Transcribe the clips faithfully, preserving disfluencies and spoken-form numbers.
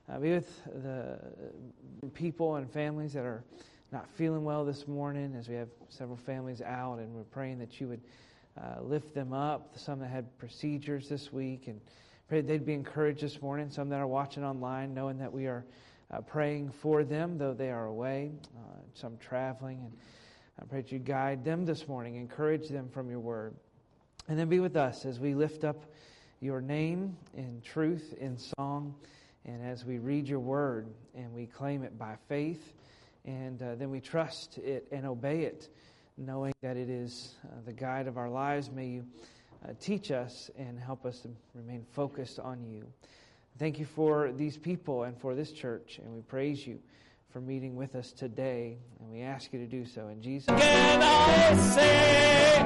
Uh, be with the people and families that are not feeling well this morning, as we have several families out, and we're praying that you would uh, lift them up. Some that had procedures this week, and pray they'd be encouraged this morning. Some that are watching online, knowing that we are uh, praying for them, though they are away, uh, some traveling, and I pray that you guide them this morning, encourage them from your word. And then be with us as we lift up your name in truth, in song, and as we read your word and we claim it by faith, and uh, then we trust it and obey it, knowing that it is uh, the guide of our lives. May you uh, teach us and help us to remain focused on you. Thank you for these people and for this church, and we praise you for meeting with us today, and we ask you to do so in Jesus' name. Again I say,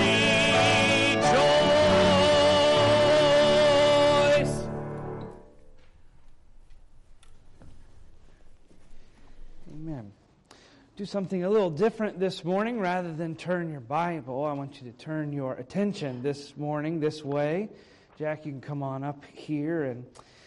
rejoice. Amen. Do something a little different this morning. Rather than turn your Bible, I want you to turn your attention this morning this way. Jack, you can come on up here. And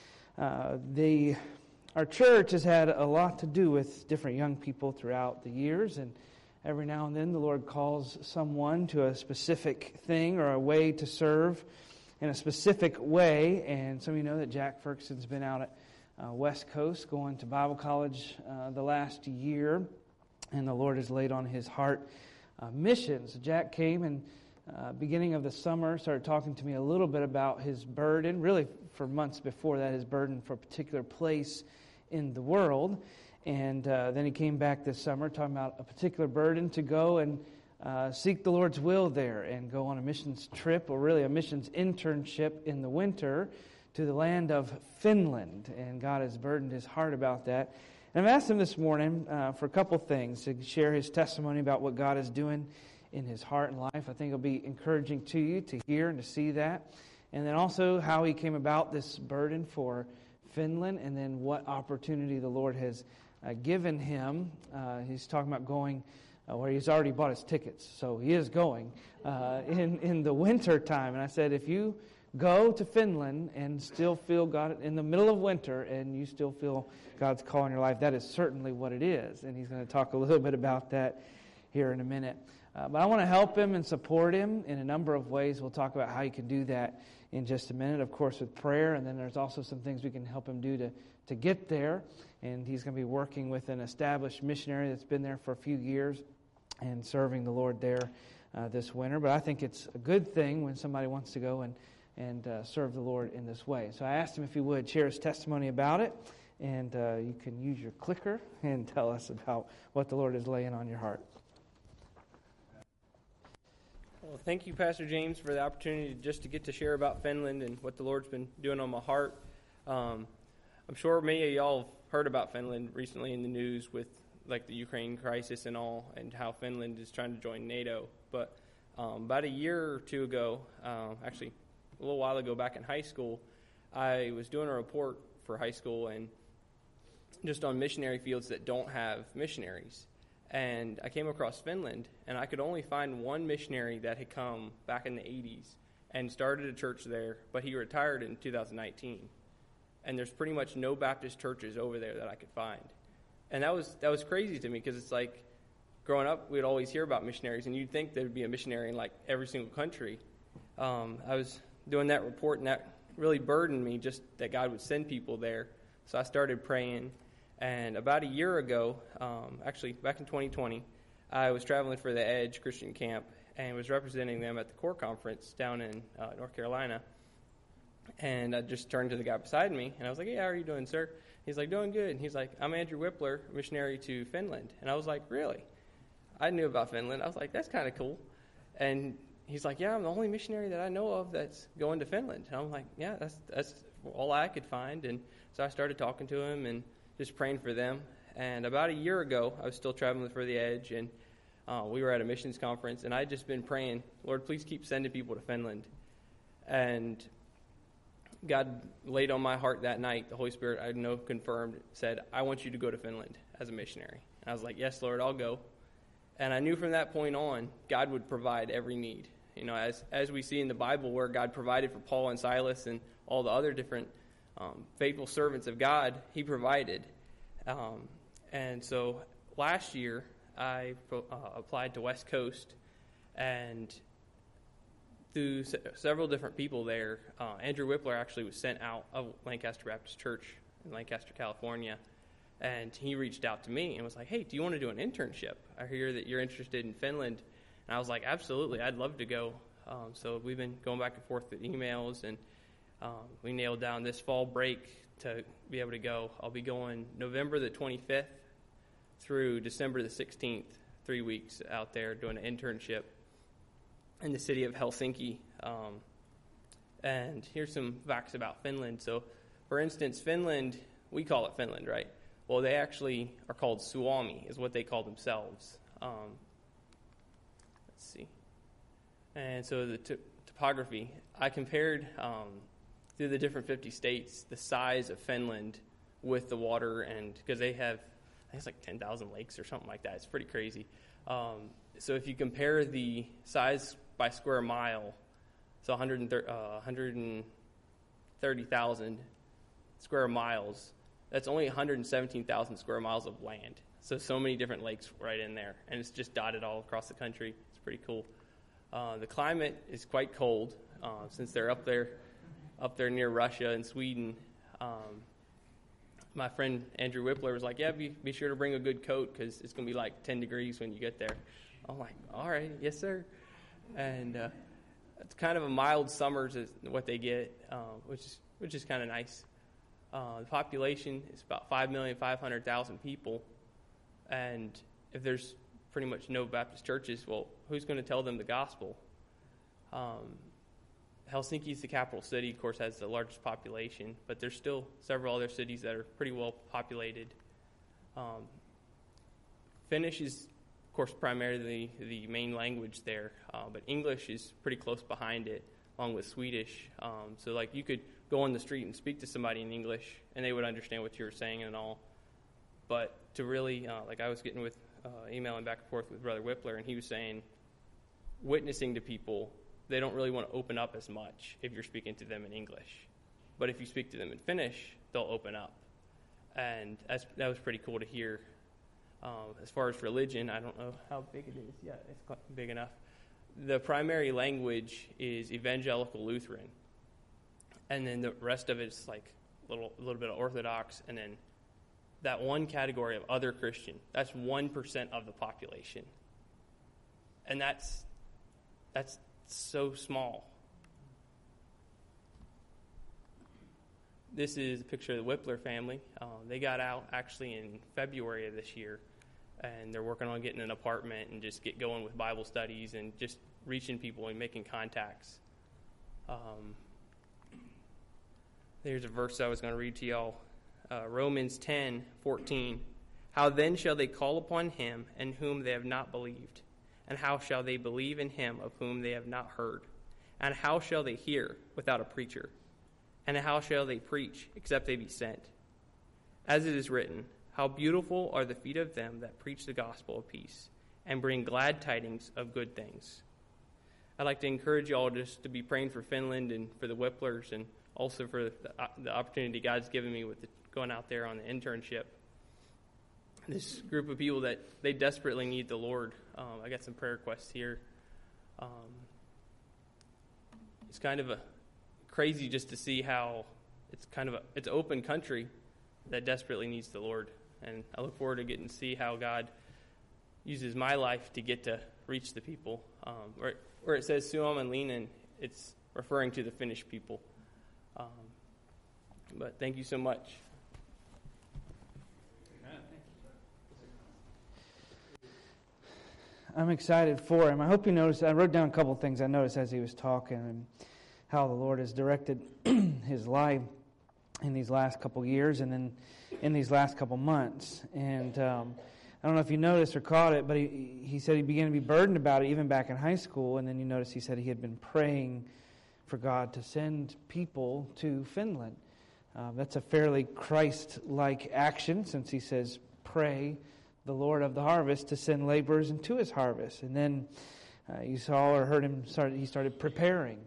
uh, the our church has had a lot to do with different young people throughout the years, and every now and then the Lord calls someone to a specific thing or a way to serve in a specific way. And some of you know that Jack Ferguson's been out at uh, West Coast going to Bible college uh, the last year, and the Lord has laid on his heart uh, missions. Jack came and uh, beginning of the summer started talking to me a little bit about his burden, really for months before that, his burden for a particular place in the world. And uh, then he came back this summer talking about a particular burden to go and uh, seek the Lord's will there and go on a missions trip, or really a missions internship in the winter to the land of Finland. And God has burdened his heart about that. And I've asked him this morning uh, for a couple things, to share his testimony about what God is doing in his heart and life. I think it'll be encouraging to you to hear and to see that. And then also how he came about this burden for Finland, and then what opportunity the Lord has uh, given him. Uh, he's talking about going uh, where he's already bought his tickets, so he is going uh, in, in the winter time. And I said, if you go to Finland and still feel God in the middle of winter, and you still feel God's call in your life, that is certainly what it is. And he's going to talk a little bit about that here in a minute. Uh, but I want to help him and support him in a number of ways. We'll talk about how you can do that in just a minute, of course, with prayer. And then there's also some things we can help him do to, to get there. And he's going to be working with an established missionary that's been there for a few years and serving the Lord there uh, this winter. But I think it's a good thing when somebody wants to go and, and uh, serve the Lord in this way. So I asked him if he would share his testimony about it. And uh, you can use your clicker and tell us about what the Lord is laying on your heart. Well, thank you, Pastor James, for the opportunity just to get to share about Finland and what the Lord's been doing on my heart. Um, I'm sure many of y'all have heard about Finland recently in the news with like the Ukraine crisis and all, and how Finland is trying to join NATO. But um, about a year or two ago, uh, actually a little while ago back in high school, I was doing a report for high school and just on missionary fields that don't have missionaries. And I came across Finland, and I could only find one missionary that had come back in the eighties and started a church there, but he retired in two thousand nineteen. And there's pretty much no Baptist churches over there that I could find. And that was that was crazy to me, because it's like, growing up, we'd always hear about missionaries, and you'd think there would be a missionary in like every single country. Um, I was doing that report, and that really burdened me, just that God would send people there. So I started praying. And about a year ago, um, actually back in twenty twenty, I was traveling for the Edge Christian Camp and was representing them at the Core Conference down in uh, North Carolina. And I just turned to the guy beside me, and I was like, hey, how are you doing, sir? He's like, doing good. And he's like, I'm Andrew Whippler, missionary to Finland. And I was like, really? I knew about Finland. I was like, that's kind of cool. And he's like, yeah, I'm the only missionary that I know of that's going to Finland. And I'm like, yeah, that's that's all I could find. And so I started talking to him and just praying for them. And about a year ago, I was still traveling for the Edge, and uh, we were at a missions conference, and I had just been praying, Lord, please keep sending people to Finland. And God laid on my heart that night, the Holy Spirit, I know, confirmed, said, I want you to go to Finland as a missionary. And I was like, yes, Lord, I'll go. And I knew from that point on, God would provide every need. You know, as as we see in the Bible where God provided for Paul and Silas and all the other different um, faithful servants of God, He provided. Um, and so last year, I uh, applied to West Coast, and through se- several different people there, uh, Andrew Whippler actually was sent out of Lancaster Baptist Church in Lancaster, California, and he reached out to me and was like, hey, do you want to do an internship? I hear that you're interested in Finland. And I was like, absolutely, I'd love to go. Um, so we've been going back and forth with emails, and um, we nailed down this fall break to be able to go. I'll be going November the twenty-fifth through December the sixteenth, three weeks out there doing an internship in the city of Helsinki. Um, and here's some facts about Finland. So, for instance, Finland, we call it Finland, right? Well, they actually are called Suomi, is what they call themselves. Um, let's see. And so the t- topography, I compared um, through the different fifty states the size of Finland with the water, and because they have, I think it's like ten thousand lakes or something like that. It's pretty crazy. Um, so if you compare the size by square mile, so one hundred thirty, uh, one hundred thirty thousand square miles, that's only one hundred seventeen thousand square miles of land. So, so many different lakes right in there, and it's just dotted all across the country. It's pretty cool. Uh, the climate is quite cold, uh, since they're up there, up there near Russia and Sweden. Um, my friend Andrew Whippler was like, yeah, be, be sure to bring a good coat because it's going to be like ten degrees when you get there. I'm like, all right, yes, sir. And uh, it's kind of a mild summers is what they get, uh, which is, which is kind of nice. Uh, the population is about five million five hundred thousand people, and if there's pretty much no Baptist churches, well, who's going to tell them the gospel? Um, Helsinki is the capital city, of course, has the largest population, but there's still several other cities that are pretty well populated. Um, Finnish is, of course, primarily the, the main language there, uh, but English is pretty close behind it, along with Swedish. Um, so, like, you could go on the street and speak to somebody in English, and they would understand what you were saying and all. But to really, uh, like I was getting with, uh, emailing back and forth with Brother Whippler, and he was saying, witnessing to people, they don't really want to open up as much if you're speaking to them in English. But if you speak to them in Finnish, they'll open up. And that's, that was pretty cool to hear. Um, as far as religion, I don't know how big it is. Yeah, it's big enough. The primary language is Evangelical Lutheran. And then the rest of it is like a little, a little bit of Orthodox, and then that one category of other Christian. That's one percent of the population, and that's that's so small. This is a picture of the Whippler family. Uh, they got out actually in February of this year, and they're working on getting an apartment and just get going with Bible studies and just reaching people and making contacts. Um, There's a verse I was going to read to y'all. Uh, Romans ten fourteen. How then shall they call upon him in whom they have not believed? And how shall they believe in him of whom they have not heard? And how shall they hear without a preacher? And how shall they preach except they be sent? As it is written, how beautiful are the feet of them that preach the gospel of peace and bring glad tidings of good things. I'd like to encourage y'all just to be praying for Finland and for the Whipplers, and also for the, uh, the opportunity God's given me with the, going out there on the internship. This group of people that they desperately need the Lord. Um, I got some prayer requests here. Um, it's kind of a crazy just to see how it's kind of a it's an open country that desperately needs the Lord, and I look forward to getting to see how God uses my life to get to reach the people. Um, where, where it says Suomenlinnan, it's referring to the Finnish people. Um, but thank you so much. I'm excited for him. I hope you noticed, I wrote down a couple things I noticed as he was talking, and how the Lord has directed his life in these last couple years and then in these last couple months. And um, I don't know if you noticed or caught it, but he, he said he began to be burdened about it even back in high school. And then you notice he said he had been praying for God to send people to Finland. Um, that's a fairly Christ-like action, since he says, pray the Lord of the harvest to send laborers into his harvest. And then uh, you saw or heard him start, he started preparing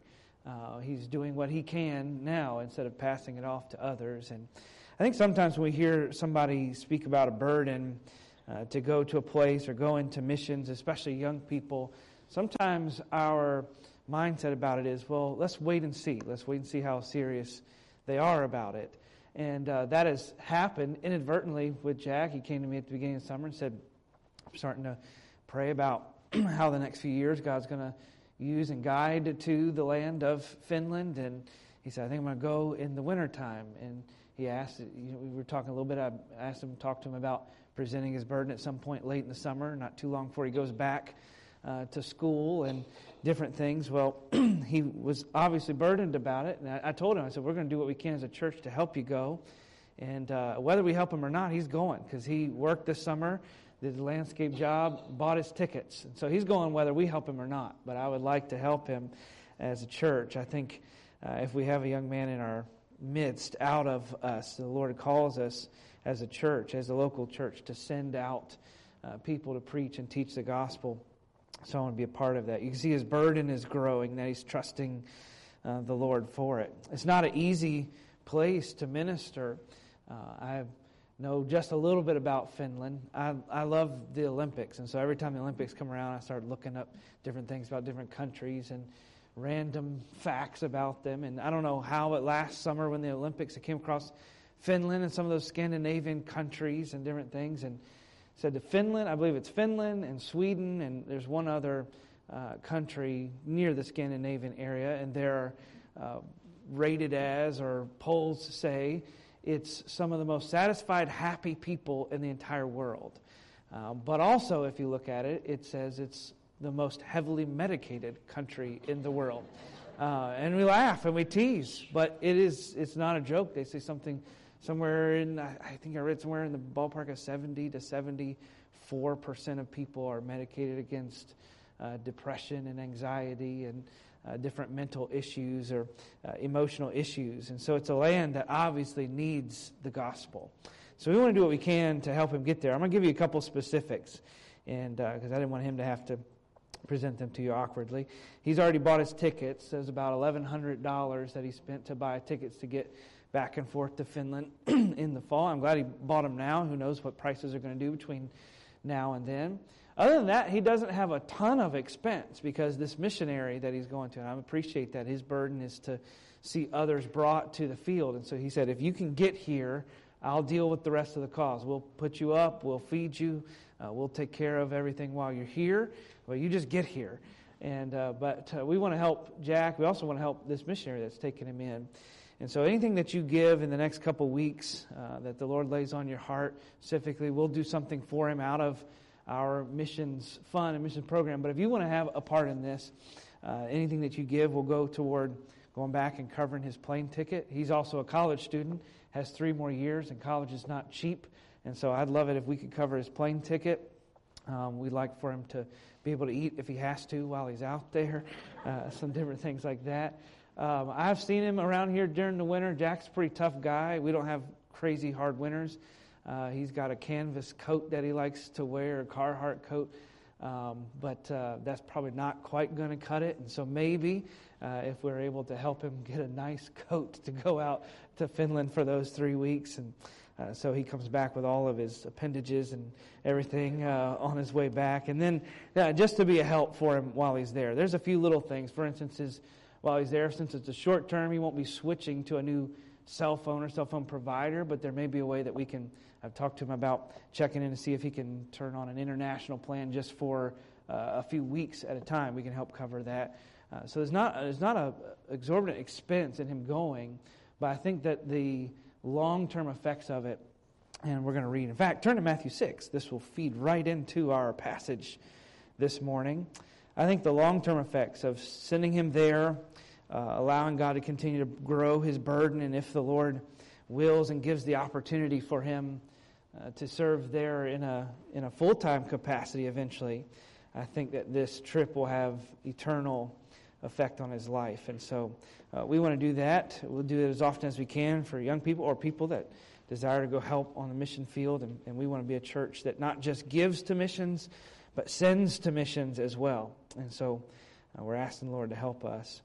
Uh, he's doing what he can now instead of passing it off to others. And I think sometimes when we hear somebody speak about a burden uh, to go to a place or go into missions, especially young people, sometimes our mindset about it is, well, let's wait and see. Let's wait and see how serious they are about it. And uh, that has happened inadvertently with Jack. He came to me at the beginning of the summer and said, I'm starting to pray about how the next few years God's going to use and guide to the land of Finland. And he said, I think I'm going to go in the wintertime. And he asked, you know, we were talking a little bit, I asked him, talked to him about presenting his burden at some point late in the summer, not too long before he goes back uh, to school and different things. Well, he was obviously burdened about it. And I, I told him, I said, we're going to do what we can as a church to help you go. And uh, whether we help him or not, he's going because he worked this summer, did a landscape job, bought his tickets. And so he's going whether we help him or not. But I would like to help him as a church. I think uh, if we have a young man in our midst, out of us, the Lord calls us as a church, as a local church, to send out uh, people to preach and teach the gospel. So I want to be a part of that. You can see his burden is growing, that he's trusting uh, the Lord for it. It's not an easy place to minister. Uh, I know just a little bit about Finland. I, I love the Olympics, and so every time the Olympics come around, I start looking up different things about different countries and random facts about them. And I don't know how, but last summer when the Olympics, I came across Finland and some of those Scandinavian countries and different things, and said to Finland, I believe it's Finland and Sweden, and there's one other uh, country near the Scandinavian area, and they're uh, rated as, or polls say, it's some of the most satisfied, happy people in the entire world. Uh, but also, if you look at it, it says it's the most heavily medicated country in the world. Uh, and we laugh and we tease, but it is, it's not a joke. They say something somewhere in, I think I read somewhere in the ballpark of seventy to seventy-four percent of people are medicated against uh, depression and anxiety and uh, different mental issues or uh, emotional issues. And so it's a land that obviously needs the gospel. So we want to do what we can to help him get there. I'm going to give you a couple specifics, and because uh, I didn't want him to have to present them to you awkwardly. He's already bought his tickets. There's about eleven hundred dollars that he spent to buy tickets to get back and forth to Finland in the fall. I'm glad he bought them now. Who knows what prices are going to do between now and then. Other than that, he doesn't have a ton of expense because this missionary that he's going to, and I appreciate that, his burden is to see others brought to the field. And so he said, if you can get here, I'll deal with the rest of the cost. We'll put you up, we'll feed you, uh, we'll take care of everything while you're here. Well, you just get here. And uh, But uh, we want to help Jack. We also want to help this missionary that's taking him in. And so anything that you give in the next couple weeks uh, that the Lord lays on your heart, specifically, we'll do something for him out of our missions fund and mission program. But if you want to have a part in this, uh, anything that you give will go toward going back and covering his plane ticket. He's also a college student, has three more years, and college is not cheap. And so I'd love it if we could cover his plane ticket. Um, we'd like for him to be able to eat if he has to while he's out there, uh, some different things like that. Um, I've seen him around here during the winter. Jack's a pretty tough guy. We don't have crazy hard winters. Uh, he's got a canvas coat that he likes to wear, a Carhartt coat, um, but uh, that's probably not quite going to cut it. And so maybe uh, if we're able to help him get a nice coat to go out to Finland for those three weeks, and uh, so he comes back with all of his appendages and everything uh, on his way back. And then uh, just to be a help for him while he's there. There's a few little things. For instance, his, while he's there, since it's a short term, he won't be switching to a new cell phone or cell phone provider, but there may be a way that we can, I've talked to him about checking in to see if he can turn on an international plan just for uh, a few weeks at a time. We can help cover that. Uh, so there's not there's not a exorbitant expense in him going, but I think that the long-term effects of it, and we're going to read. In fact, turn to Matthew six. This will feed right into our passage this morning. I think the long-term effects of sending him there, uh, allowing God to continue to grow his burden, and if the Lord wills and gives the opportunity for him uh, to serve there in a in a full-time capacity eventually, I think that this trip will have eternal effect on his life. And so uh, we want to do that. We'll do it as often as we can for young people or people that desire to go help on the mission field. And, and we want to be a church that not just gives to missions, but sends to missions as well. And so uh, we're asking the Lord to help us.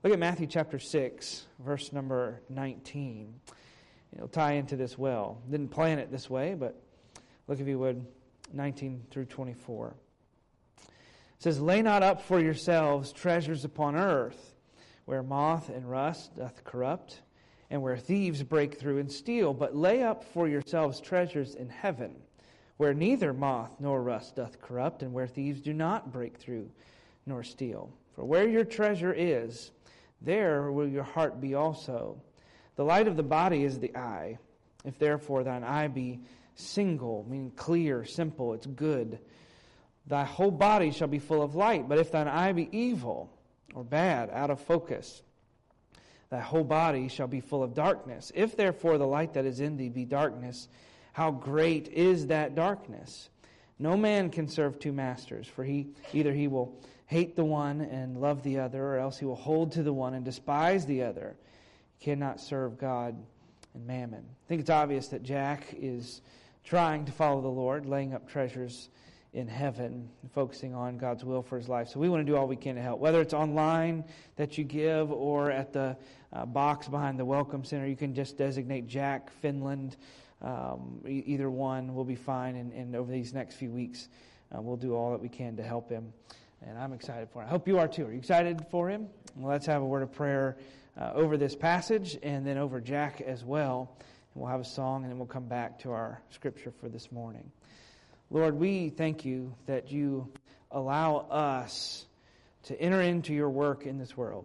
Look at Matthew chapter six, verse number nineteen. It'll tie into this well. Didn't plan it this way, but look if you would, nineteen through twenty-four. It says, "Lay not up for yourselves treasures upon earth, where moth and rust doth corrupt, and where thieves break through and steal. But lay up for yourselves treasures in heaven, where neither moth nor rust doth corrupt, and where thieves do not break through nor steal. For where your treasure is, there will your heart be also. The light of the body is the eye. If therefore thine eye be single," meaning clear, simple, it's good, "thy whole body shall be full of light. But if thine eye be evil," or bad, out of focus, "thy whole body shall be full of darkness. If therefore the light that is in thee be darkness, how great is that darkness? No man can serve two masters, for he either he will hate the one and love the other, or else he will hold to the one and despise the other. He cannot serve God and mammon." I think it's obvious that Jack is trying to follow the Lord, laying up treasures in heaven, focusing on God's will for his life. So we want to do all we can to help. Whether it's online that you give or at the uh, box behind the Welcome Center, you can just designate Jack Finland. Um, e- either one will be fine. And, and over these next few weeks, uh, we'll do all that we can to help him. And I'm excited for him. I hope you are too. Are you excited for him? Well, let's have a word of prayer uh, over this passage and then over Jack as well. And we'll have a song and then we'll come back to our scripture for this morning. Lord, we thank you that you allow us to enter into your work in this world.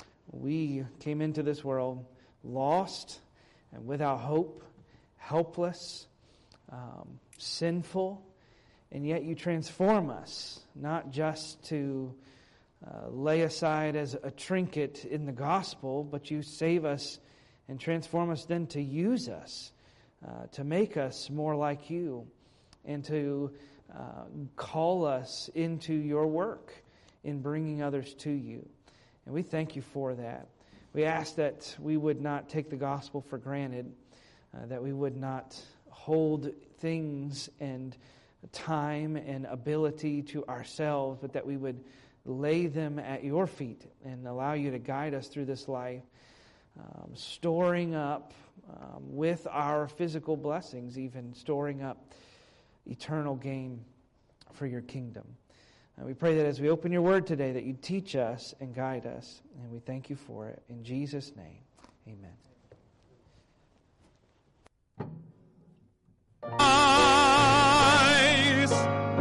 We came into this world lost and without hope, helpless, um, sinful, and yet you transform us, not just to uh, lay aside as a trinket in the gospel, but you save us and transform us then to use us, uh, to make us more like you, and to uh, call us into your work in bringing others to you. And we thank you for that. We ask that we would not take the gospel for granted, uh, that we would not hold things and time and ability to ourselves, but that we would lay them at your feet and allow you to guide us through this life, um, storing up um, with our physical blessings, even storing up eternal gain for your kingdom. And we pray that as we open your word today, that you teach us and guide us. And we thank you for it. In Jesus' name, amen. Eyes.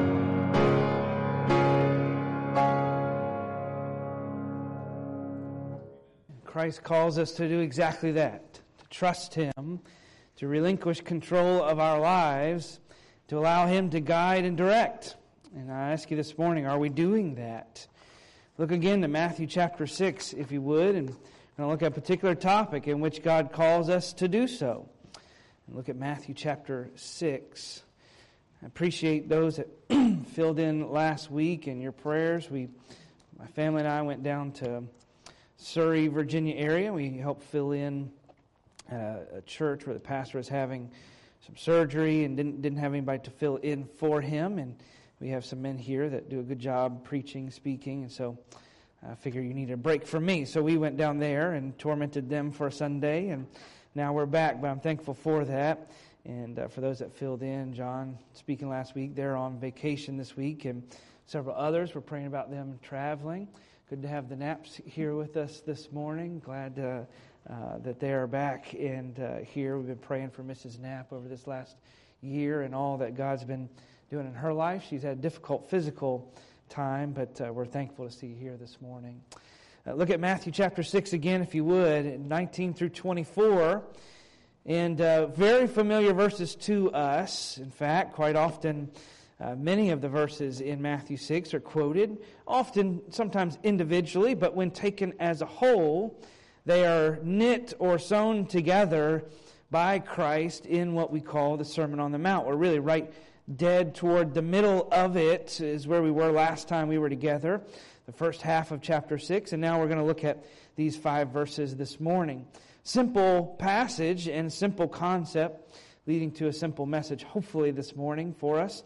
Christ calls us to do exactly that, to trust Him, to relinquish control of our lives, to allow Him to guide and direct. And I ask you this morning, are we doing that? Look again to Matthew chapter six, if you would, and we're going to look at a particular topic in which God calls us to do so. And look at Matthew chapter six. I appreciate those that filled in last week in your prayers. We, my family and I went down to Surrey, Virginia area. We helped fill in uh, a church where the pastor was having some surgery and didn't didn't have anybody to fill in for him. And we have some men here that do a good job preaching, speaking, and so I figure you need a break from me. So we went down there and tormented them for a Sunday, and now we're back. But I'm thankful for that. And uh, for those that filled in, John speaking last week, they're on vacation this week, and several others. We're praying about them traveling. Good to have the Knaps here with us this morning. Glad uh, uh, that they are back and uh, here. We've been praying for Missus Knapp over this last year and all that God's been doing in her life. She's had a difficult physical time, but uh, we're thankful to see you here this morning. Uh, look at Matthew chapter six again, if you would, nineteen through twenty-four. And uh, very familiar verses to us. In fact, quite often, uh, many of the verses in Matthew six are quoted, often, sometimes individually, but when taken as a whole, they are knit or sewn together by Christ in what we call the Sermon on the Mount. We're really right dead toward the middle of it is where we were last time we were together, the first half of chapter six, and now we're going to look at these five verses this morning. Simple passage and simple concept leading to a simple message, hopefully this morning for us.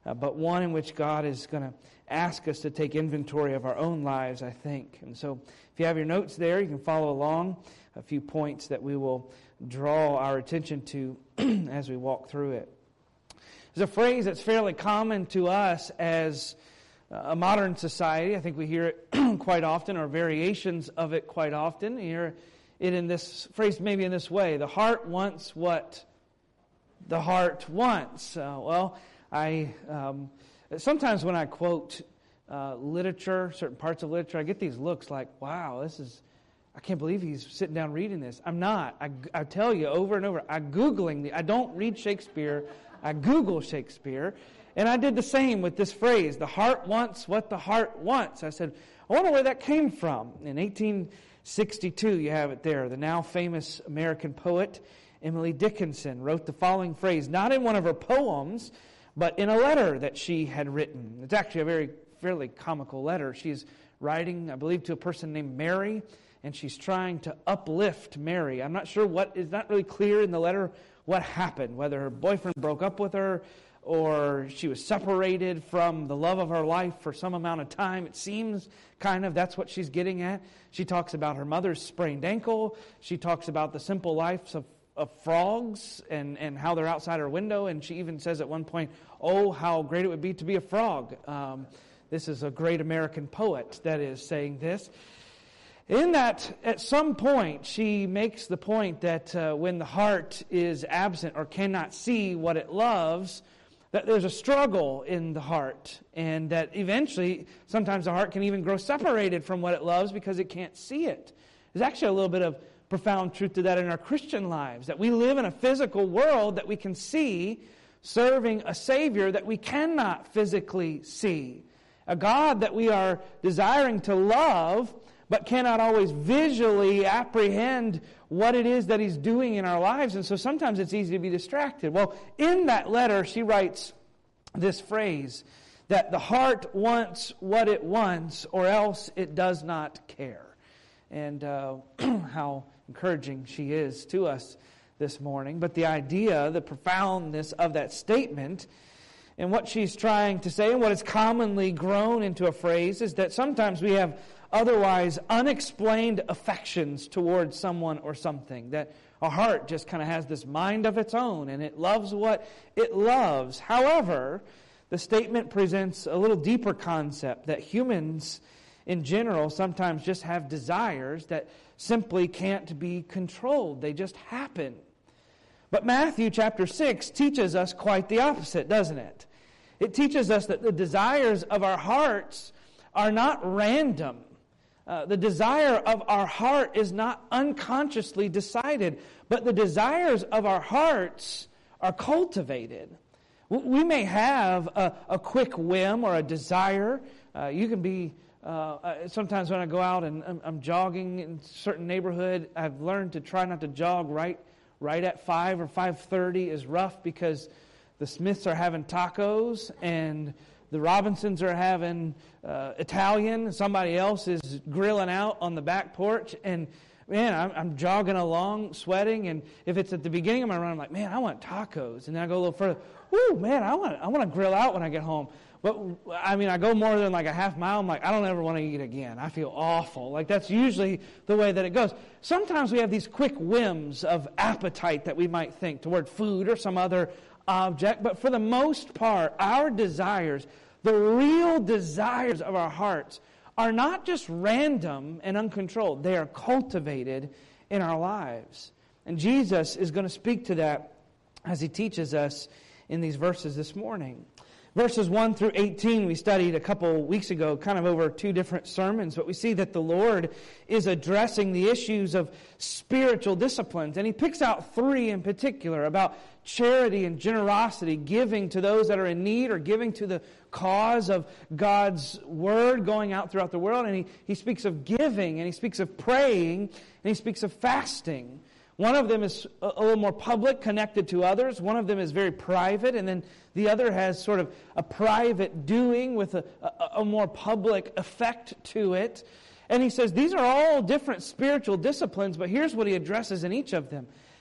uh, but one in which God is going to ask us to take inventory of our own lives, I think. And so if you have your notes there, you can follow along a few points that we will draw our attention to as we walk through it. There's a phrase that's fairly common to us as a modern society. I think we hear it quite often, or variations of it quite often. You hear it in this phrase, maybe in this way: the heart wants what the heart wants. Uh, well, I um, sometimes when I quote uh, literature, certain parts of literature, I get these looks like, wow, this is, I can't believe he's sitting down reading this. I'm not. I, I tell you over and over, I'm Googling. The, I don't read Shakespeare. I Google Shakespeare. And I did the same with this phrase, the heart wants what the heart wants. I said, I wonder where that came from. In eighteen sixty-two, you have it there. The now famous American poet Emily Dickinson wrote the following phrase, not in one of her poems, but in a letter that she had written. It's actually a very fairly comical letter. She's writing, I believe, to a person named Mary, and she's trying to uplift Mary. I'm not sure what, it's not really clear in the letter what happened, whether her boyfriend broke up with her, or she was separated from the love of her life for some amount of time. It seems kind of that's what she's getting at. She talks about her mother's sprained ankle. She talks about the simple lives of, of frogs and, and how they're outside her window. And she even says at one point, oh, how great it would be to be a frog. Um, this is a great American poet that is saying this. In that, at some point, she makes the point that uh, when the heart is absent or cannot see what it loves, that there's a struggle in the heart, and that eventually, sometimes the heart can even grow separated from what it loves because it can't see it. There's actually a little bit of profound truth to that in our Christian lives, that we live in a physical world that we can see, serving a Savior that we cannot physically see, a God that we are desiring to love, but cannot always visually apprehend what it is that He's doing in our lives. And so sometimes it's easy to be distracted. Well, in that letter, she writes this phrase, that the heart wants what it wants, or else it does not care. And uh, how encouraging she is to us this morning. But the idea, the profoundness of that statement, and what she's trying to say, and what is commonly grown into a phrase, is that sometimes we have otherwise unexplained affections towards someone or something, that our heart just kind of has this mind of its own and it loves what it loves. However, the statement presents a little deeper concept, that humans in general sometimes just have desires that simply can't be controlled. They just happen. But Matthew chapter six teaches us quite the opposite, doesn't it? It teaches us that the desires of our hearts are not random. Uh, the desire of our heart is not unconsciously decided, but the desires of our hearts are cultivated. We may have a, a quick whim or a desire. Uh, you can be, uh, sometimes when I go out and I'm, I'm jogging in a certain neighborhood, I've learned to try not to jog right, right at five or five thirty is rough, because the Smiths are having tacos and the Robinsons are having uh, Italian. Somebody else is grilling out on the back porch. And, man, I'm, I'm jogging along, sweating. And if it's at the beginning of my run, I'm like, man, I want tacos. And then I go a little further. Woo, man, I want I want to grill out when I get home. But, I mean, I go more than like a half mile. I'm like, I don't ever want to eat again. I feel awful. Like, that's usually the way that it goes. Sometimes we have these quick whims of appetite that we might think toward food or some other object, but for the most part, our desires, the real desires of our hearts, are not just random and uncontrolled. They are cultivated in our lives. And Jesus is going to speak to that as He teaches us in these verses this morning. Verses one through eighteen we studied a couple weeks ago, kind of over two different sermons, but we see that the Lord is addressing the issues of spiritual disciplines, and He picks out three in particular about charity and generosity, giving to those that are in need or giving to the cause of God's Word going out throughout the world. And he, he speaks of giving, and He speaks of praying, and He speaks of fasting. One of them is a, a little more public, connected to others. One of them is very private, and then the other has sort of a private doing with a, a, a more public effect to it. And he says these are all different spiritual disciplines, but here's what he addresses in each of them.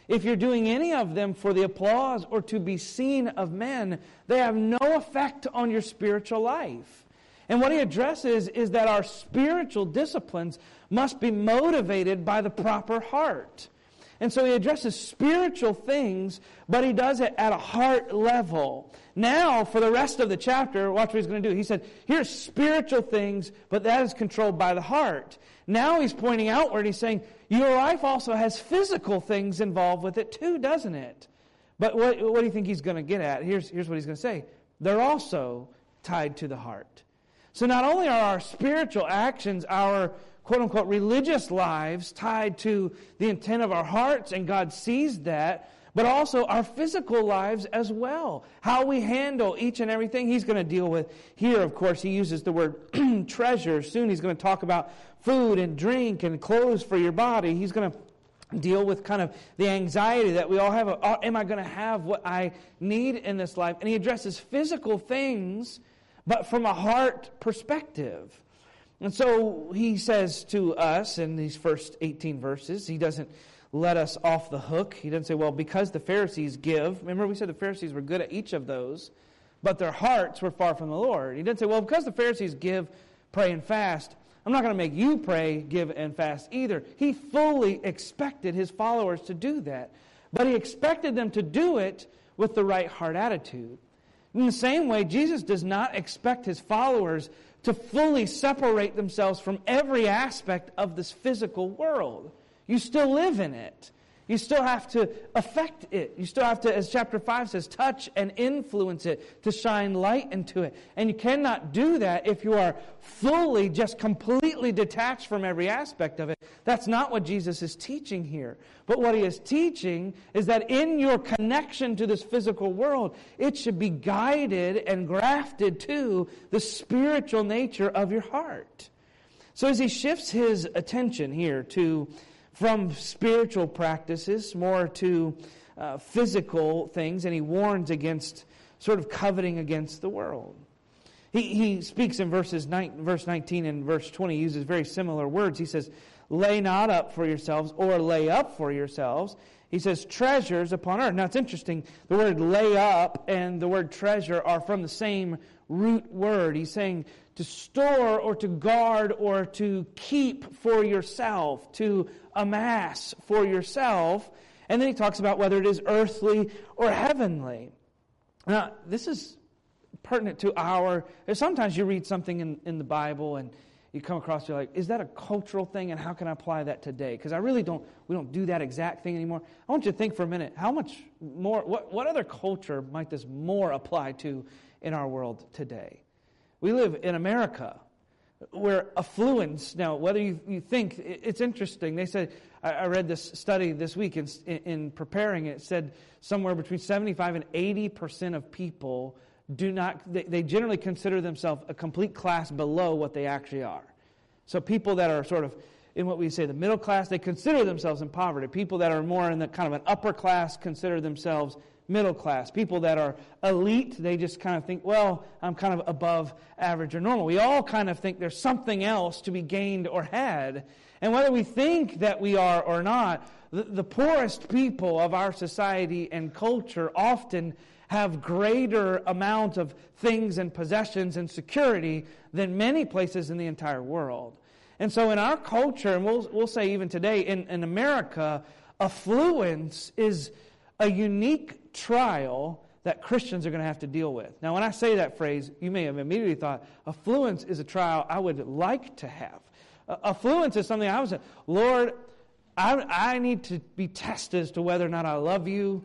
If you're doing any of them for the applause or to be seen of men, they have no effect on your spiritual life. And what he addresses is that our spiritual disciplines must be motivated by the proper heart. And so he addresses spiritual things, but he does it at a heart level. Now, for the rest of the chapter, watch what he's going to do. He said, here's spiritual things, but that is controlled by the heart. Now he's pointing outward. He's saying, your life also has physical things involved with it too, doesn't it? But what, what do you think he's going to get at? Here's, here's what he's going to say. They're also tied to the heart. So not only are our spiritual actions, our quote-unquote religious lives tied to the intent of our hearts, and God sees that, but also our physical lives as well. How we handle each and everything he's going to deal with. Here, of course, he uses the word treasure. Soon he's going to talk about food and drink and clothes for your body. He's going to deal with kind of the anxiety that we all have. Of, am I going to have what I need in this life? And he addresses physical things, but from a heart perspective. And so he says to us in these first eighteen verses, he doesn't let us off the hook. He doesn't say, well, because the Pharisees give. Remember we said the Pharisees were good at each of those, but their hearts were far from the Lord. He didn't say, well, because the Pharisees give, pray, and fast, I'm not going to make you pray, give, and fast either. He fully expected his followers to do that, but he expected them to do it with the right heart attitude. In the same way, Jesus does not expect his followers to fully separate themselves from every aspect of this physical world. You still live in it. You still have to affect it. You still have to, as chapter five says, touch and influence it, to shine light into it. And you cannot do that if you are fully, just completely detached from every aspect of it. That's not what Jesus is teaching here. But what he is teaching is that in your connection to this physical world, it should be guided and grafted to the spiritual nature of your heart. So as he shifts his attention here to from spiritual practices more to uh, physical things, and he warns against sort of coveting against the world. He he speaks in verses nine, verse nineteen and verse twenty, he uses very similar words. He says, lay not up for yourselves, or lay up for yourselves. He says, treasures upon earth. Now it's interesting, the word lay up and the word treasure are from the same root word. He's saying to store or to guard or to keep for yourself, to amass for yourself. And then he talks about whether it is earthly or heavenly. Now, this is pertinent to our... Sometimes you read something in, in the Bible and you come across, you're like, is that a cultural thing, and how can I apply that today? Because I really don't, we don't do that exact thing anymore. I want you to think for a minute, how much more, what, what other culture might this more apply to in our world today? We live in America, where affluence, now whether you, you think, it's interesting. They said, I, I read this study this week in, in preparing it, it said somewhere between seventy-five and eighty percent of people do not, they, they generally consider themselves a complete class below what they actually are. So people that are sort of in what we say the middle class, they consider themselves in poverty. People that are more in the kind of an upper class consider themselves middle class. People that are elite, they just kind of think, well, I'm kind of above average or normal. We all kind of think there's something else to be gained or had. And whether we think that we are or not, the, the poorest people of our society and culture often have greater amount of things and possessions and security than many places in the entire world. And so in our culture, and we'll, we'll say even today, in, in America, affluence is a unique trial that Christians are going to have to deal with. Now, when I say that phrase, you may have immediately thought, affluence is a trial I would like to have. Uh, affluence is something I was, Lord, I, I need to be tested as to whether or not I love you.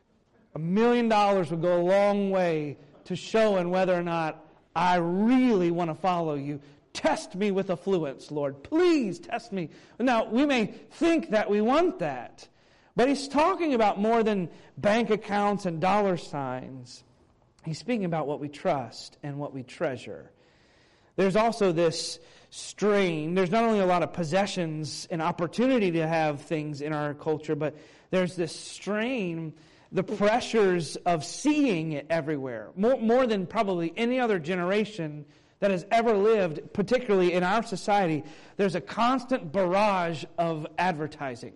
A million dollars would go a long way to showing whether or not I really want to follow you. Test me with affluence, Lord. Please test me. Now, we may think that we want that, but he's talking about more than bank accounts and dollar signs. He's speaking about what we trust and what we treasure. There's also this strain. There's not only a lot of possessions and opportunity to have things in our culture, but there's this strain, the pressures of seeing it everywhere, more, more than probably any other generation that has ever lived, particularly in our society. There's a constant barrage of advertising.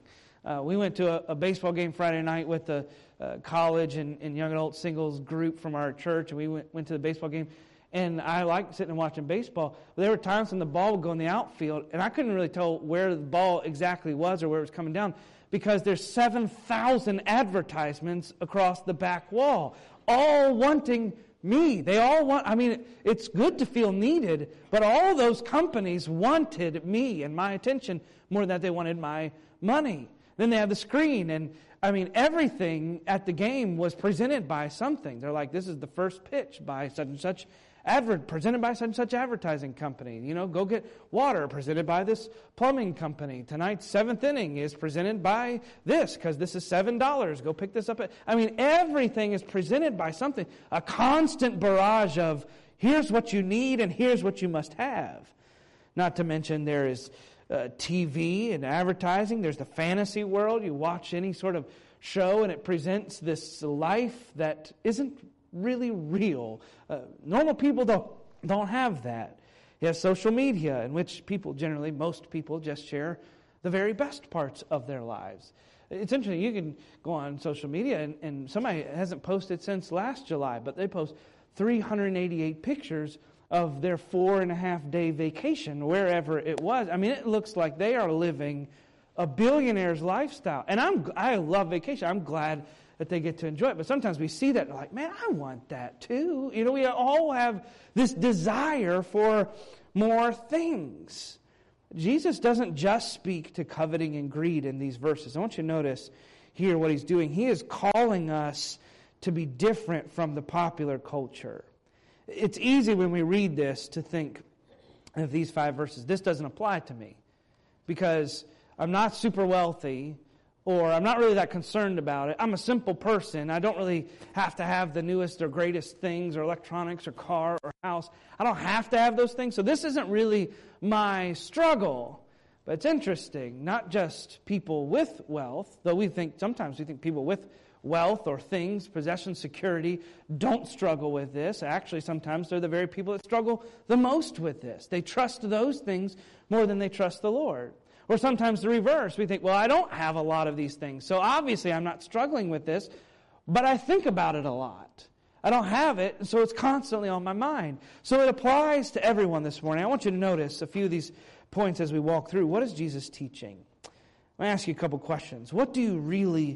Uh, we went to a, a baseball game Friday night with the uh, college and, and young adult singles group from our church, and we went, went to the baseball game. And I liked sitting and watching baseball. But there were times when the ball would go in the outfield, and I couldn't really tell where the ball exactly was or where it was coming down, because there's seven thousand advertisements across the back wall, all wanting me. They all want, I mean, it's good to feel needed, but all those companies wanted me and my attention more than that they wanted my money. Then they have the screen, and I mean, everything at the game was presented by something. They're like, this is the first pitch by such and such advert, presented by such and such advertising company. You know, go get water, presented by this plumbing company. Tonight's seventh inning is presented by this, because this is seven dollars. Go pick this up. I mean, everything is presented by something. A constant barrage of, here's what you need and here's what you must have. Not to mention there is uh, T V and advertising. There's the fantasy world. You watch any sort of show and it presents this life that isn't really real. Uh, normal people don't don't have that. You have social media, in which people generally, most people, just share the very best parts of their lives. It's interesting. You can go on social media, and, and somebody hasn't posted since last July, but they post three hundred eighty-eight pictures of their four and a half day vacation, wherever it was. I mean, it looks like they are living a billionaire's lifestyle. And I'm I love vacation. I'm glad that they get to enjoy it. But sometimes we see that and we're like, man, I want that too. You know, we all have this desire for more things. Jesus doesn't just speak to coveting and greed in these verses. I want you to notice here what he's doing. He is calling us to be different from the popular culture. It's easy when we read this to think of these five verses, this doesn't apply to me because I'm not super wealthy, or I'm not really that concerned about it. I'm a simple person. I don't really have to have the newest or greatest things or electronics or car or house. I don't have to have those things. So this isn't really my struggle. But it's interesting, not just people with wealth, though we think, sometimes we think people with wealth or things, possession, security, don't struggle with this. Actually, sometimes they're the very people that struggle the most with this. They trust those things more than they trust the Lord. Or sometimes the reverse. We think, well, I don't have a lot of these things, so obviously I'm not struggling with this, but I think about it a lot. I don't have it, so it's constantly on my mind. So it applies to everyone this morning. I want you to notice a few of these points as we walk through. What is Jesus teaching? Let me ask you a couple questions. What do you really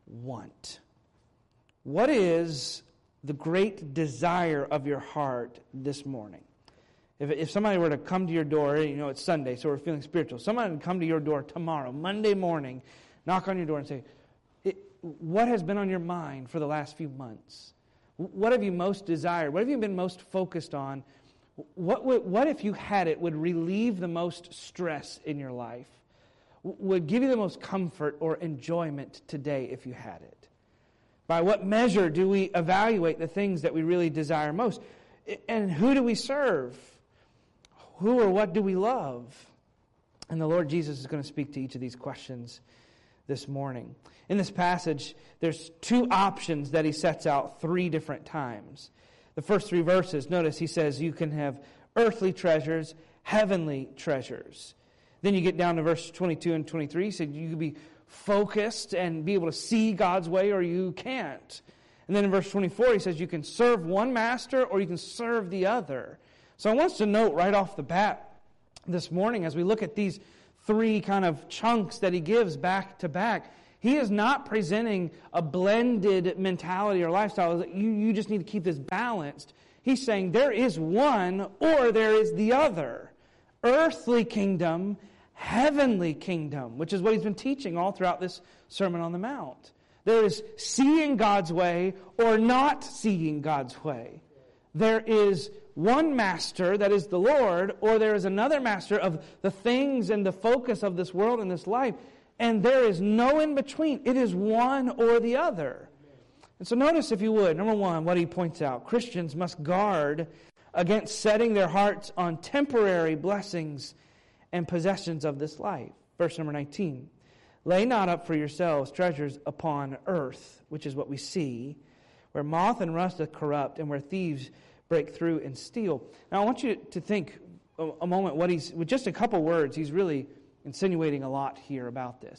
want? What is the great desire of your heart this morning? If if somebody were to come to your door, you know, it's Sunday, so we're feeling spiritual. Somebody would come to your door tomorrow, Monday morning, knock on your door and say, what has been on your mind for the last few months? What have you most desired? What have you been most focused on? What would, what if you had it would relieve the most stress in your life? Would give you the most comfort or enjoyment today if you had it? By what measure do we evaluate the things that we really desire most? And who do we serve? Who or what do we love? And the Lord Jesus is going to speak to each of these questions this morning. In this passage, there's two options that he sets out three different times. The first three verses, notice he says you can have earthly treasures, heavenly treasures. Then you get down to verse twenty-two and twenty-three. He said you can be focused and be able to see God's way, or you can't. And then in verse twenty-four, he says you can serve one master or you can serve the other. So I want us to note right off the bat this morning, as we look at these three kind of chunks that he gives back to back, he is not presenting a blended mentality or lifestyle. You, you just need to keep this balanced. He's saying there is one or there is the other. Earthly kingdom, heavenly kingdom, which is what he's been teaching all throughout this Sermon on the Mount. There is seeing God's way or not seeing God's way. There is one master, that is the Lord, or there is another master of the things and the focus of this world and this life. And there is no in between. It is one or the other. And so notice, if you would, number one, what he points out. Christians must guard against setting their hearts on temporary blessings and possessions of this life. Verse number nineteen. Lay not up for yourselves treasures upon earth, which is what we see, where moth and rust doth corrupt, and where thieves break through and steal. Now I want you to think a moment what he's, with just a couple words, he's really insinuating a lot here about this.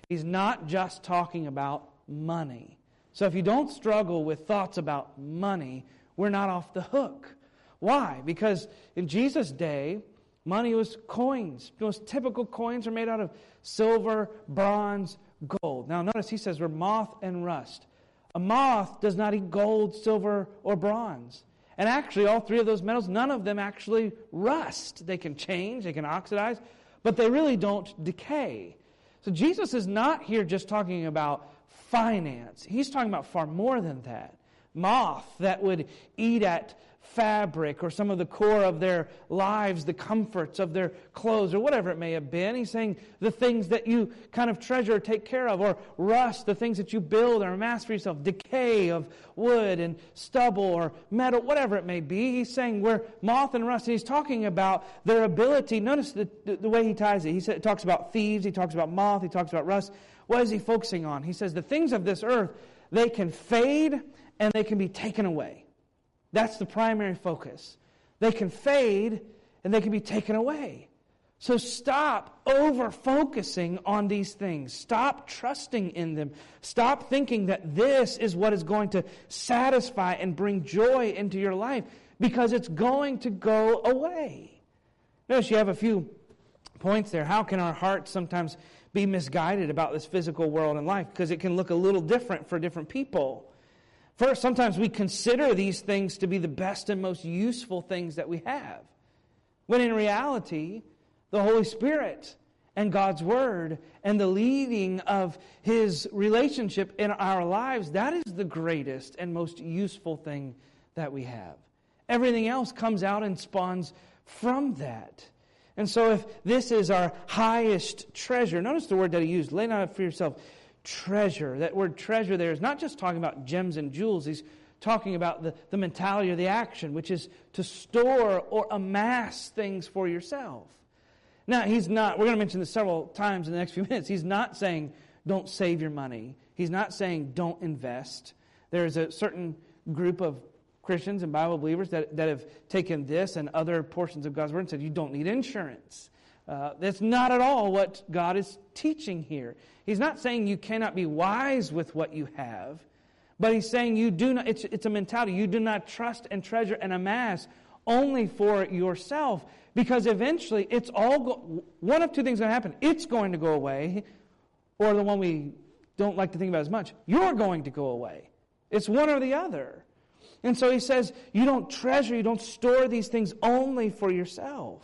He's not just talking about money. So if you don't struggle with thoughts about money, we're not off the hook. Why? Because in Jesus' day, money was coins. The most typical coins are made out of silver, bronze, gold. Now notice he says we're moth and rust. A moth does not eat gold, silver, or bronze. And actually, all three of those metals, none of them actually rust. They can change, they can oxidize, but they really don't decay. So Jesus is not here just talking about finance. He's talking about far more than that. Moth that would eat at fabric or some of the core of their lives, the comforts of their clothes or whatever it may have been. He's saying the things that you kind of treasure, take care of, or rust, the things that you build or amass for yourself, decay of wood and stubble or metal, whatever it may be. He's saying we're moth and rust, and he's talking about their ability. Notice the, the, the way he ties it. He said, talks about thieves, he talks about moth, he talks about rust. What is he focusing on? He says the things of this earth, they can fade and they can be taken away. That's the primary focus. They can fade and they can be taken away. So stop over-focusing on these things. Stop trusting in them. Stop thinking that this is what is going to satisfy and bring joy into your life, because it's going to go away. Notice you have a few points there. How can our hearts sometimes be misguided about this physical world and life? Because it can look a little different for different people. First, sometimes we consider these things to be the best and most useful things that we have, when in reality, the Holy Spirit and God's Word and the leading of His relationship in our lives, that is the greatest and most useful thing that we have. Everything else comes out and spawns from that. And so if this is our highest treasure, notice the word that he used, lay not up for yourself treasure. That word treasure there is not just talking about gems and jewels. He's talking about the, the mentality or the action, which is to store or amass things for yourself. Now, he's not, we're going to mention this several times in the next few minutes, he's not saying don't save your money. He's not saying don't invest. There's a certain group of Christians and Bible believers that, that have taken this and other portions of God's Word and said you don't need insurance. Uh, that's not at all what God is teaching here. He's not saying you cannot be wise with what you have, but he's saying you do not. It's, it's a mentality. You do not trust and treasure and amass only for yourself, because eventually it's all go, one of two things going to happen. It's going to go away, or the one we don't like to think about as much, you're going to go away. It's one or the other. And so he says you don't treasure, you don't store these things only for yourself.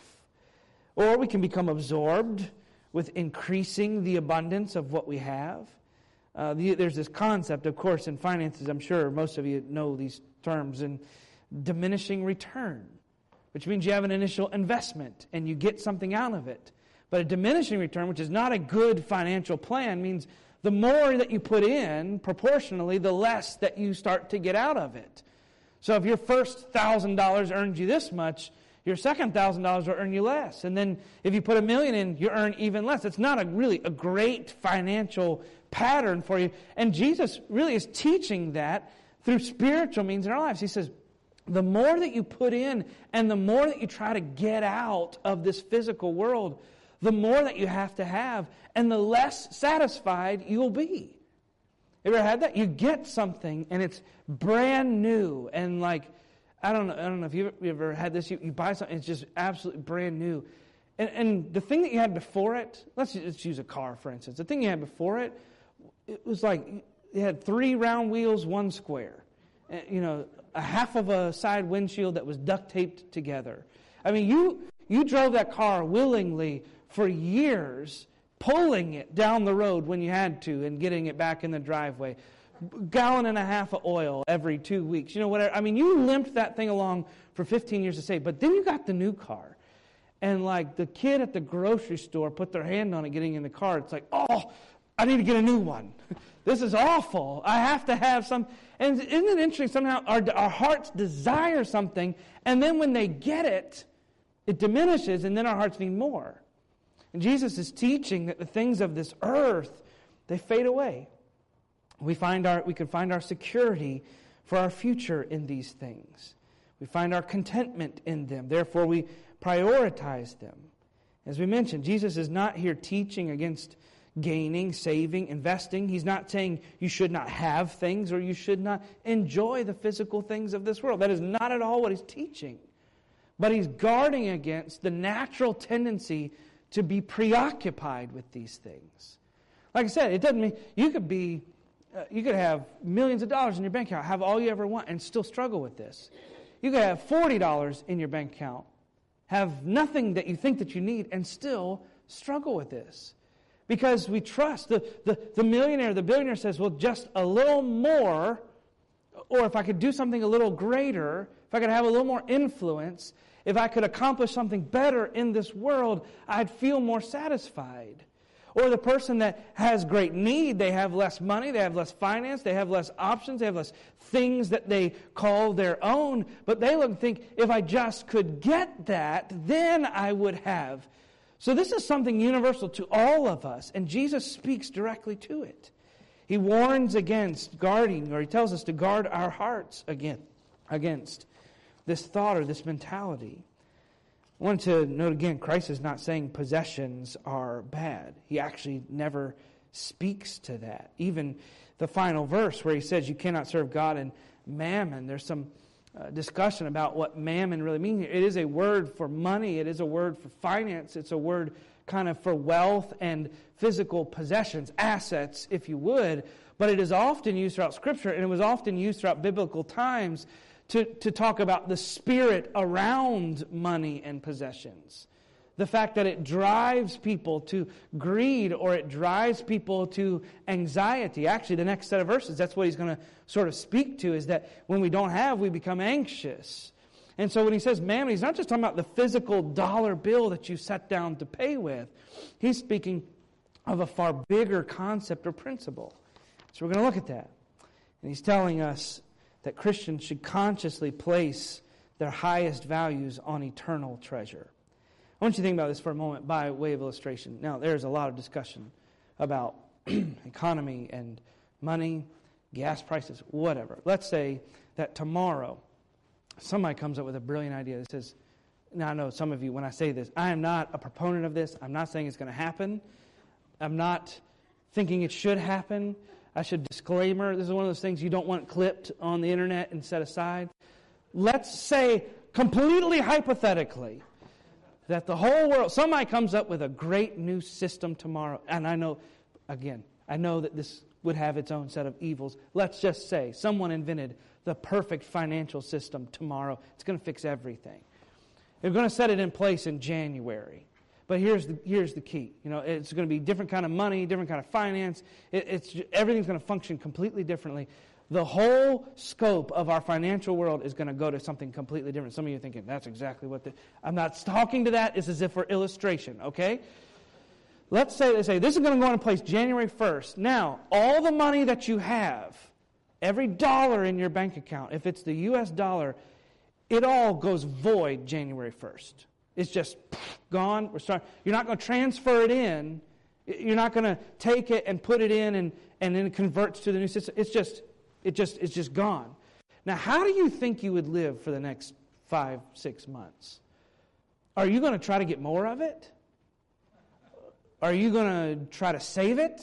Or we can become absorbed with increasing the abundance of what we have. Uh, the, there's this concept, of course, in finances, I'm sure most of you know these terms, in diminishing return, which means you have an initial investment and you get something out of it. But a diminishing return, which is not a good financial plan, means the more that you put in, proportionally, the less that you start to get out of it. So if your first one thousand dollars earned you this much, your second one thousand dollars will earn you less. And then if you put a million in, you earn even less. It's not a really a great financial pattern for you. And Jesus really is teaching that through spiritual means in our lives. He says, the more that you put in and the more that you try to get out of this physical world, the more that you have to have and the less satisfied you'll be. You ever had that? You get something and it's brand new and like, I don't know. I don't know if you've ever had this. You, you buy something, it's just absolutely brand new, and and the thing that you had before it. Let's just use a car for instance. The thing you had before it, it was like it had three round wheels, one square, and, you know, a half of a side windshield that was duct taped together. I mean, you you drove that car willingly for years, pulling it down the road when you had to, and getting it back in the driveway. Gallon and a half of oil every two weeks. You know, whatever. I mean, you limped that thing along for fifteen years to save. But then you got the new car. And like the kid at the grocery store put their hand on it getting in the car. It's like, oh, I need to get a new one. This is awful. I have to have some. And isn't it interesting? Somehow our, our hearts desire something. And then when they get it, it diminishes. And then our hearts need more. And Jesus is teaching that the things of this earth, they fade away. We find our we can find our security for our future in these things. We find our contentment in them. Therefore, we prioritize them. As we mentioned, Jesus is not here teaching against gaining, saving, investing. He's not saying you should not have things or you should not enjoy the physical things of this world. That is not at all what he's teaching. But he's guarding against the natural tendency to be preoccupied with these things. Like I said, it doesn't mean you could be, uh, you could have millions of dollars in your bank account, have all you ever want, and still struggle with this. You could have forty dollars in your bank account, have nothing that you think that you need, and still struggle with this. Because we trust. The, the, the millionaire, the billionaire says, well, just a little more, or if I could do something a little greater, if I could have a little more influence, if I could accomplish something better in this world, I'd feel more satisfied. Or the person that has great need, they have less money, they have less finance, they have less options, they have less things that they call their own, but they look and think, if I just could get that, then I would have. So this is something universal to all of us, and Jesus speaks directly to it. He warns against guarding, or he tells us to guard our hearts again, against this thought or this mentality. I want to note again, Christ is not saying possessions are bad. He actually never speaks to that. Even the final verse where he says you cannot serve God and mammon, there's some uh, discussion about what mammon really means here. It is a word for money. It is a word for finance. It's a word kind of for wealth and physical possessions, assets, if you would. But it is often used throughout Scripture, and it was often used throughout biblical times To, to talk about the spirit around money and possessions. The fact that it drives people to greed or it drives people to anxiety. Actually, the next set of verses, that's what he's going to sort of speak to, is that when we don't have, we become anxious. And so when he says mammon, he's not just talking about the physical dollar bill that you sat down to pay with. He's speaking of a far bigger concept or principle. So we're going to look at that. And he's telling us that Christians should consciously place their highest values on eternal treasure. I want you to think about this for a moment by way of illustration. Now, there's a lot of discussion about economy and money, gas prices, whatever. Let's say that tomorrow somebody comes up with a brilliant idea that says, now I know some of you, when I say this, I am not a proponent of this. I'm not saying it's going to happen. I'm not thinking it should happen. I should disclaimer, this is one of those things you don't want clipped on the internet and set aside. Let's say, completely hypothetically, that the whole world, somebody comes up with a great new system tomorrow, and I know, again, I know that this would have its own set of evils. Let's just say someone invented the perfect financial system tomorrow. It's going to fix everything. They're going to set it in place in January. But here's the here's the key. You know, it's going to be different kind of money, different kind of finance. It, it's everything's going to function completely differently. The whole scope of our financial world is going to go to something completely different. Some of you are thinking, that's exactly what the... I'm not talking to that. It's as if for illustration, okay? Let's say they say, this is going to go into place January first. Now, all the money that you have, every dollar in your bank account, if it's the U S dollar, it all goes void January first. It's just gone. We're starting. You're not going to transfer it in. You're not going to take it and put it in and, and then it converts to the new system. It's just, it just, it's just gone. Now, how do you think you would live for the next five, six months? Are you going to try to get more of it? Are you going to try to save it?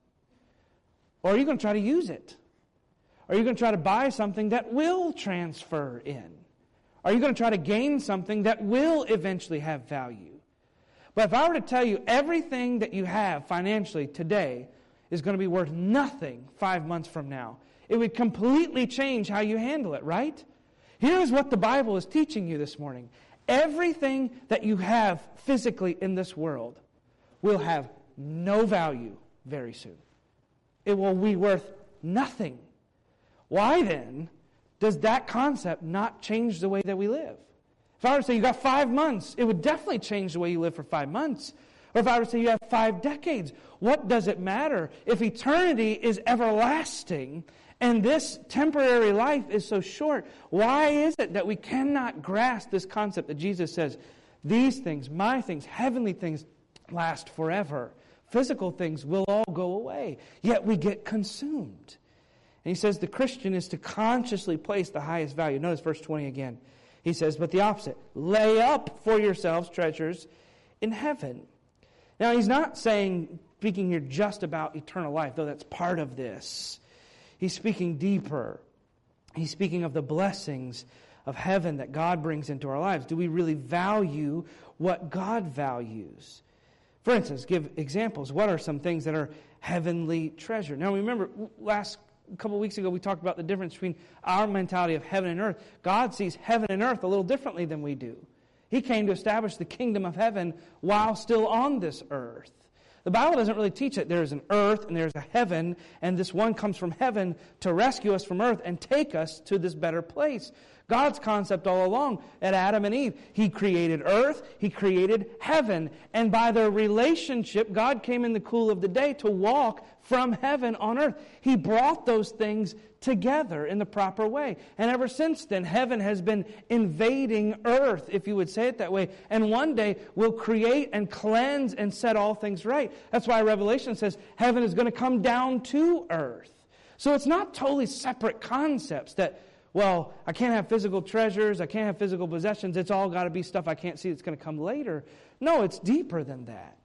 Or are you going to try to use it? Are you going to try to buy something that will transfer in? Are you going to try to gain something that will eventually have value? But if I were to tell you everything that you have financially today is going to be worth nothing five months from now, it would completely change how you handle it, right? Here's what the Bible is teaching you this morning. Everything that you have physically in this world will have no value very soon. It will be worth nothing. Why then does that concept not change the way that we live? If I were to say you got five months, it would definitely change the way you live for five months. Or if I were to say you have five decades, what does it matter if eternity is everlasting and this temporary life is so short? Why is it that we cannot grasp this concept that Jesus says, these things, my things, heavenly things, last forever. Physical things will all go away, yet we get consumed. And he says the Christian is to consciously place the highest value. Notice verse twenty again. He says, but the opposite. Lay up for yourselves treasures in heaven. Now, he's not saying speaking here just about eternal life, though that's part of this. He's speaking deeper. He's speaking of the blessings of heaven that God brings into our lives. Do we really value what God values? For instance, give examples. What are some things that are heavenly treasure? Now, remember, last couple of weeks ago, we talked about the difference between our mentality of heaven and earth. God sees heaven and earth a little differently than we do. He came to establish the kingdom of heaven while still on this earth. The Bible doesn't really teach that there's an earth and there's a heaven, and this one comes from heaven to rescue us from earth and take us to this better place. God's concept all along at Adam and Eve, He created earth, He created heaven, and by their relationship, God came in the cool of the day to walk from heaven on earth. He brought those things together in the proper way. And ever since then, heaven has been invading earth, if you would say it that way, and one day will create and cleanse and set all things right. That's why Revelation says heaven is going to come down to earth. So it's not totally separate concepts that, well, I can't have physical treasures, I can't have physical possessions, it's all got to be stuff I can't see that's going to come later. No, it's deeper than that.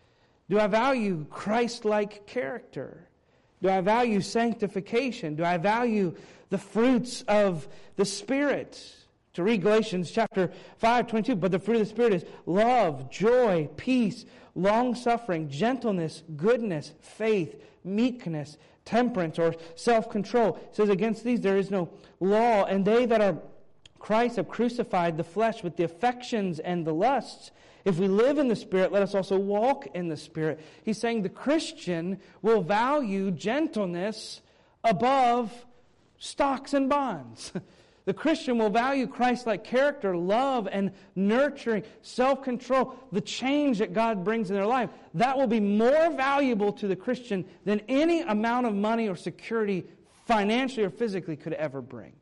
Do I value Christ-like character? Do I value sanctification? Do I value the fruits of the Spirit? To read Galatians chapter five, twenty-two, but the fruit of the Spirit is love, joy, peace, long-suffering, gentleness, goodness, faith, meekness, temperance, or self-control. It says, against these there is no law, and they that are Christ have crucified the flesh with the affections and the lusts. If we live in the Spirit, let us also walk in the Spirit. He's saying the Christian will value gentleness above stocks and bonds. The Christian will value Christ-like character, love, and nurturing, self-control, the change that God brings in their life. That will be more valuable to the Christian than any amount of money or security, financially or physically, could ever bring.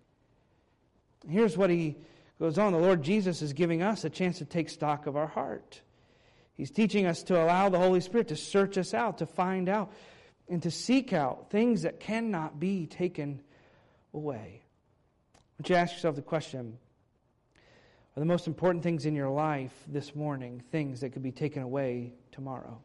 Here's what he goes on. The Lord Jesus is giving us a chance to take stock of our heart. He's teaching us to allow the Holy Spirit to search us out, to find out, and to seek out things that cannot be taken away. I want you to ask yourself the question, are the most important things in your life this morning things that could be taken away tomorrow?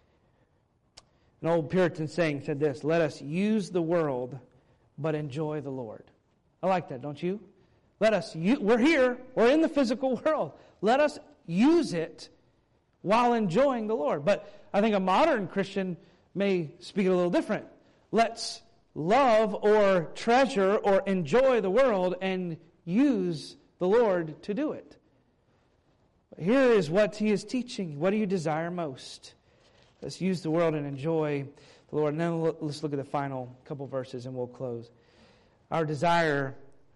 An old Puritan saying said this, let us use the world, but enjoy the Lord. I like that, don't you? Let us, we're here, we're in the physical world. Let us use it while enjoying the Lord. But I think a modern Christian may speak it a little different. Let's love or treasure or enjoy the world and use the Lord to do it. Here is what he is teaching. What do you desire most? Let's use the world and enjoy the Lord. And then let's look at the final couple verses and we'll close. Our desire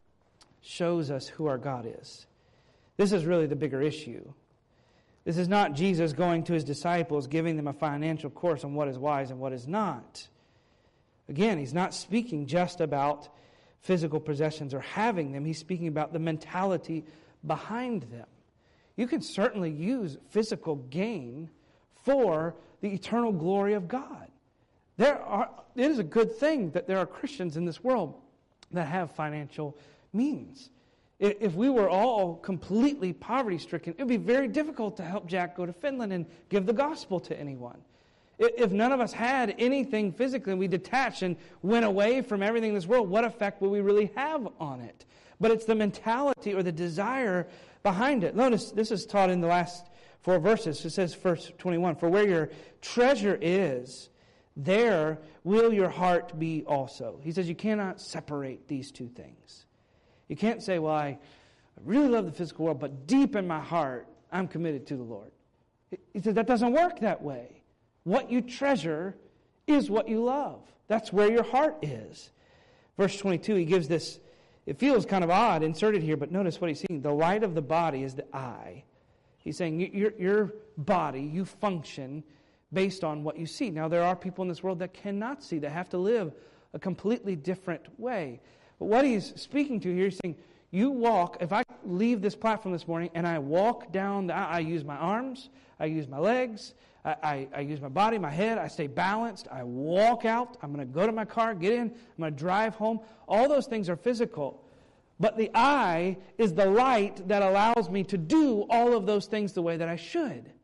shows us who our God is. This is really the bigger issue. This is not Jesus going to his disciples, giving them a financial course on what is wise and what is not. Again, he's not speaking just about physical possessions or having them. He's speaking about the mentality behind them. You can certainly use physical gain for the eternal glory of God. There are, it is a good thing that there are Christians in this world that have financial means. If we were all completely poverty-stricken, it would be very difficult to help Jack go to Finland and give the gospel to anyone. If none of us had anything physically and we detached and went away from everything in this world, what effect would we really have on it? But it's the mentality or the desire behind it. Notice this is taught in the last four verses. It says, verse twenty-one, for where your treasure is, there will your heart be also. He says you cannot separate these two things. You can't say, well, I really love the physical world, but deep in my heart, I'm committed to the Lord. He says that doesn't work that way. What you treasure is what you love. That's where your heart is. Verse twenty-two, he gives this, it feels kind of odd inserted here, but notice what he's saying. The light of the body is the eye. He's saying your, your body, you function based on what you see. Now, there are people in this world that cannot see, that have to live a completely different way. But what he's speaking to here, he's saying, you walk, if I leave this platform this morning and I walk down, the, I use my arms, I use my legs, I, I, I use my body, my head, I stay balanced, I walk out, I'm going to go to my car, get in, I'm going to drive home. All those things are physical. But the eye is the light that allows me to do all of those things the way that I should.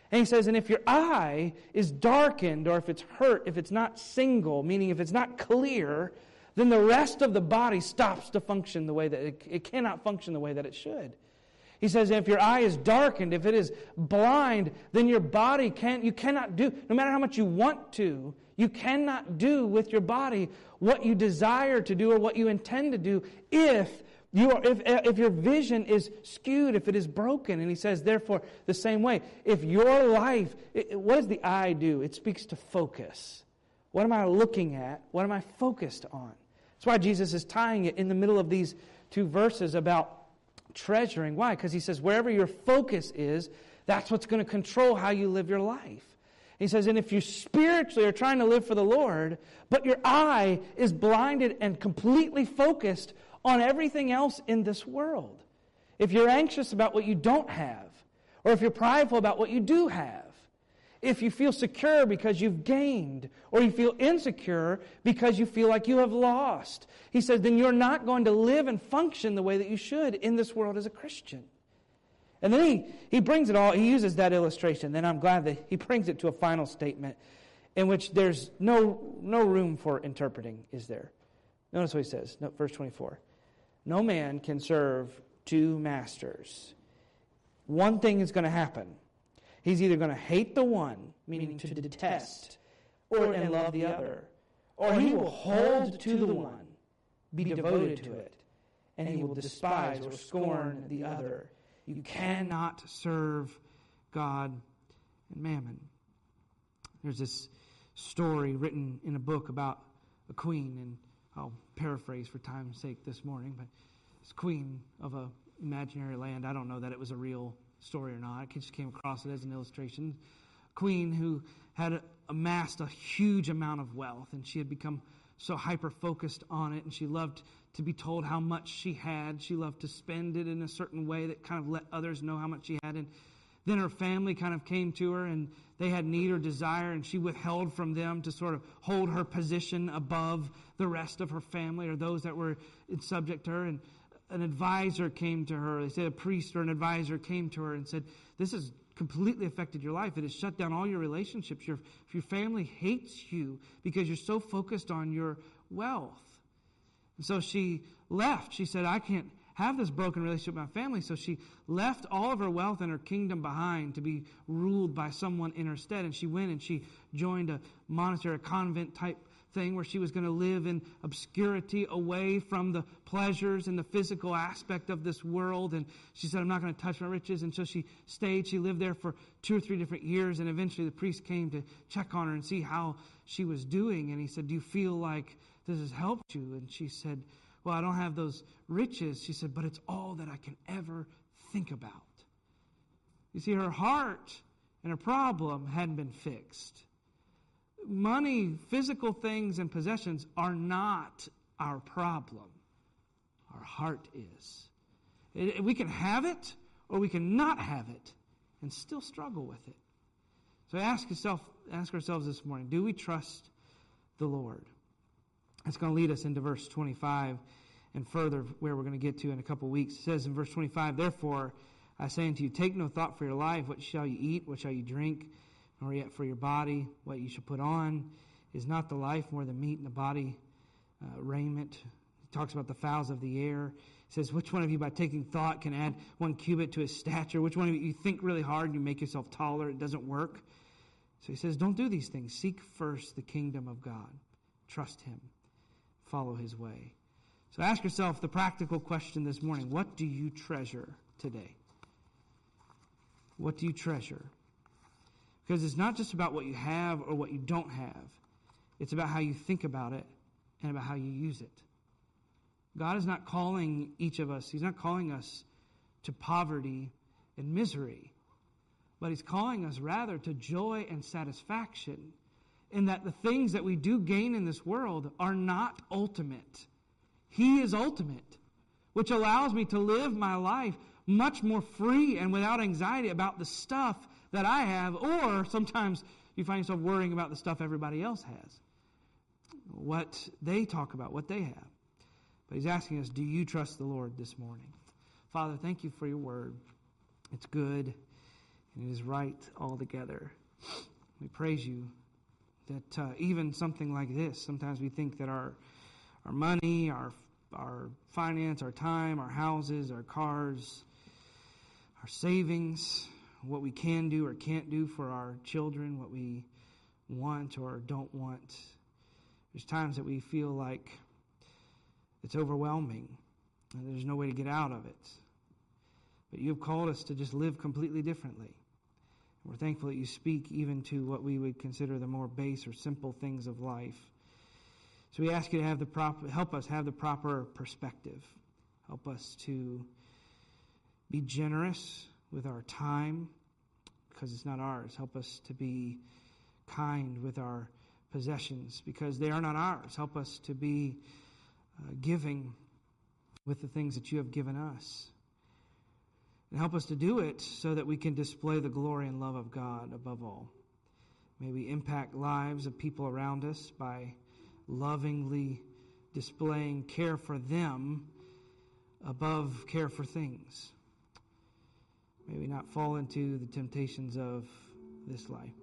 And he says, and if your eye is darkened, or if it's hurt, if it's not single, meaning if it's not clear, then the rest of the body stops to function the way that it, it cannot function the way that it should. He says, if your eye is darkened, if it is blind, then your body can't, you cannot do, no matter how much you want to, you cannot do with your body what you desire to do or what you intend to do if You are, if, if your vision is skewed, if it is broken. And he says, therefore, the same way, if your life, it, what does the eye do? It speaks to focus. What am I looking at? What am I focused on? That's why Jesus is tying it in the middle of these two verses about treasuring. Why? Because he says, wherever your focus is, that's what's going to control how you live your life. He says, and if you spiritually are trying to live for the Lord, but your eye is blinded and completely focused on everything else in this world. If you're anxious about what you don't have, or if you're prideful about what you do have, if you feel secure because you've gained, or you feel insecure because you feel like you have lost, he says, then you're not going to live and function the way that you should in this world as a Christian. And then he, he brings it all, he uses that illustration. Then I'm glad that he brings it to a final statement in which there's no, no room for interpreting, is there? Notice what he says, no, verse twenty-four. No man can serve two masters. One thing is going to happen. He's either going to hate the one, meaning to detest, or and love the other. Or he will hold to the one, be devoted to it, and he will despise or scorn the other. You cannot serve God and mammon. There's this story written in a book about a queen, and I'll paraphrase for time's sake this morning, but this queen of a imaginary land, I don't know that it was a real story or not. I just came across it as an illustration. Queen who had amassed a huge amount of wealth, and she had become so hyper-focused on it, and she loved to be told how much she had. She loved to spend it in a certain way that kind of let others know how much she had. And then her family kind of came to her, and they had need or desire, and she withheld from them to sort of hold her position above the rest of her family or those that were subject to her. And an advisor came to her. They said a priest or an advisor came to her and said, this has completely affected your life. It has shut down all your relationships. Your, your family hates you because you're so focused on your wealth. And so she left. She said, I can't have this broken relationship with my family. So she left all of her wealth and her kingdom behind to be ruled by someone in her stead. And she went and she joined a monastery, a convent type thing where she was going to live in obscurity away from the pleasures and the physical aspect of this world. And she said, I'm not going to touch my riches. And so she stayed. She lived there for two or three different years. And eventually the priest came to check on her and see how she was doing. And he said, do you feel like this has helped you? And she said, well, I don't have those riches. She said, but it's all that I can ever think about. You see, her heart and her problem hadn't been fixed. Money, physical things, and possessions are not our problem. Our heart is. It, we can have it or we can not have it and still struggle with it. So ask yourself, ask ourselves this morning, do we trust the Lord? That's going to lead us into verse twenty-five and further where we're going to get to in a couple of weeks. It says in verse twenty-five, therefore I say unto you, take no thought for your life, what shall you eat, what shall you drink, nor yet for your body, what you shall put on. Is not the life more than meat, and the body uh, raiment? He talks about the fowls of the air. He says, which one of you by taking thought can add one cubit to his stature? Which one of you, you think really hard and you make yourself taller, it doesn't work? So he says, don't do these things. Seek first the kingdom of God. Trust him. Follow his way. So ask yourself the practical question this morning. What do you treasure today? What do you treasure? Because it's not just about what you have or what you don't have. It's about how you think about it and about how you use it. God is not calling each of us, he's not calling us to poverty and misery, but he's calling us rather to joy and satisfaction in that the things that we do gain in this world are not ultimate. He is ultimate, which allows me to live my life much more free and without anxiety about the stuff that I have, or sometimes you find yourself worrying about the stuff everybody else has, what they talk about, what they have. But he's asking us, do you trust the Lord this morning? Father, thank you for your word. It's good. and it is right altogether. We praise you that uh, even something like this, sometimes we think that our our money, our our finance, our time, our houses, our cars, our savings, what we can do or can't do for our children, what we want or don't want. There's times that we feel like it's overwhelming and there's no way to get out of it. But you have called us to just live completely differently. We're thankful that you speak even to what we would consider the more base or simple things of life. So we ask you to have the proper, help us have the proper perspective. Help us to be generous with our time, because it's not ours. Help us to be kind with our possessions, because they are not ours. Help us to be uh, giving with the things that you have given us. And help us to do it so that we can display the glory and love of God above all. May we impact lives of people around us by lovingly displaying care for them above care for things. May we not fall into the temptations of this life.